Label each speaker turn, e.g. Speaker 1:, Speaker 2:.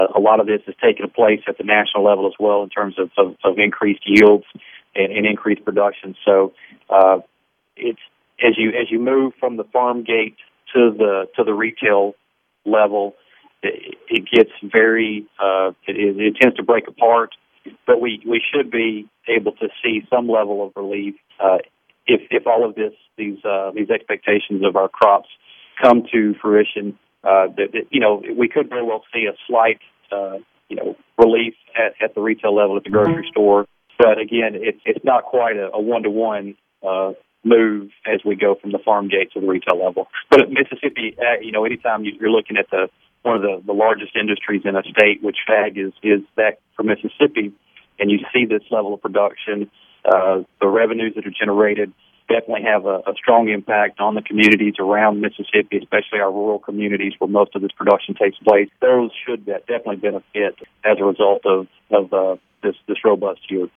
Speaker 1: A lot of this is taking place at the national level as well in terms of increased yields and increased production. So it's as you move from the farm gate to the retail level, it gets very it tends to break apart. But we should be able to see some level of relief if all of these expectations of our crops come to fruition. We could very well see a slight relief at the retail level at the grocery store. But again, it's not quite a one-to-one move as we go from the farm gate to the retail level. But at Mississippi, anytime you're looking at one of the largest industries in a state, which ag is that for Mississippi, and you see this level of production, the revenues that are generated definitely have a strong impact on the communities around Mississippi, especially our rural communities where most of this production takes place. Those should definitely benefit as a result of this robust year.